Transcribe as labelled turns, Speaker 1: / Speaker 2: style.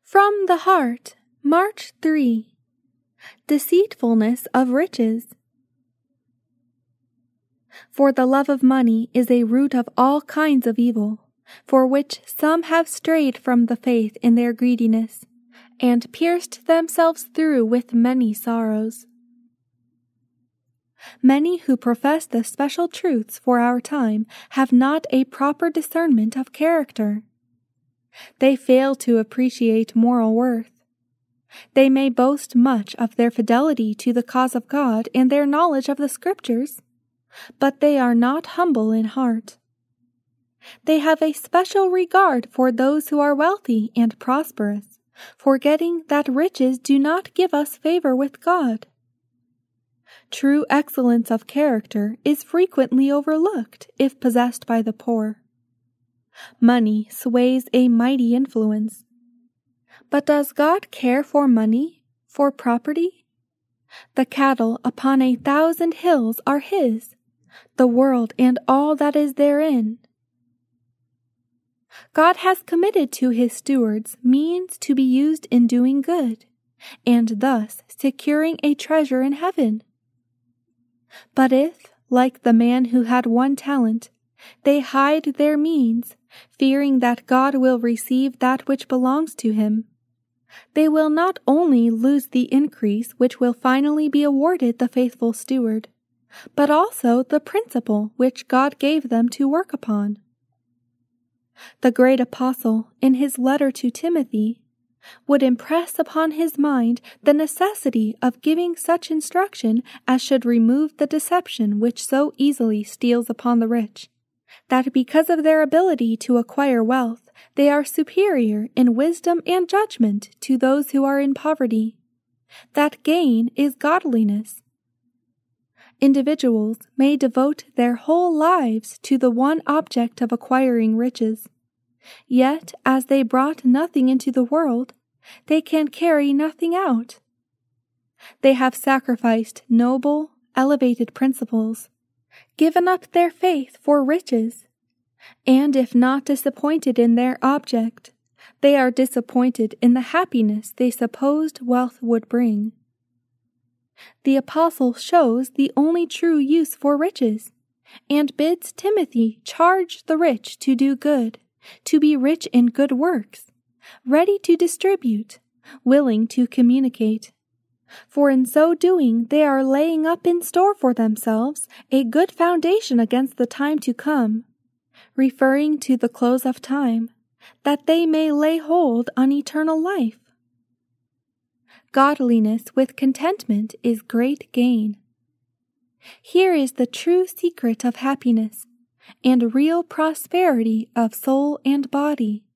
Speaker 1: From the Heart, March 3. Deceitfulness of riches. For the love of money is a root of all kinds of evil, for which some have strayed from the faith in their greediness, and pierced themselves through with many sorrows. Many who profess the special truths for our time have not a proper discernment of character. They fail to appreciate moral worth. They may boast much of their fidelity to the cause of God and their knowledge of the Scriptures, but they are not humble in heart. They have a special regard for those who are wealthy and prosperous, forgetting that riches do not give us favor with God. True excellence of character is frequently overlooked if possessed by the poor. Money sways a mighty influence. But does God care for money, for property? The cattle upon 1,000 hills are His, the world and all that is therein. God has committed to His stewards means to be used in doing good, and thus securing a treasure in heaven. But if, like the man who had 1 talent, they hide their means, fearing that God will receive that which belongs to him, they will not only lose the increase which will finally be awarded the faithful steward, but also the principal which God gave them to work upon. The great apostle, in his letter to Timothy, would impress upon his mind the necessity of giving such instruction as should remove the deception which so easily steals upon the rich, that because of their ability to acquire wealth, they are superior in wisdom and judgment to those who are in poverty. That gain is godliness. Individuals may devote their whole lives to the one object of acquiring riches, yet as they brought nothing into the world, they can carry nothing out. They have sacrificed noble, elevated principles, given up their faith for riches, and if not disappointed in their object, they are disappointed in the happiness they supposed wealth would bring. The apostle shows the only true use for riches, and bids Timothy charge the rich to do good, to be rich in good works, ready to distribute, willing to communicate. For in so doing they are laying up in store for themselves a good foundation against the time to come, referring to the close of time, that they may lay hold on eternal life. Godliness with contentment is great gain. Here is the true secret of happiness, and real prosperity of soul and body.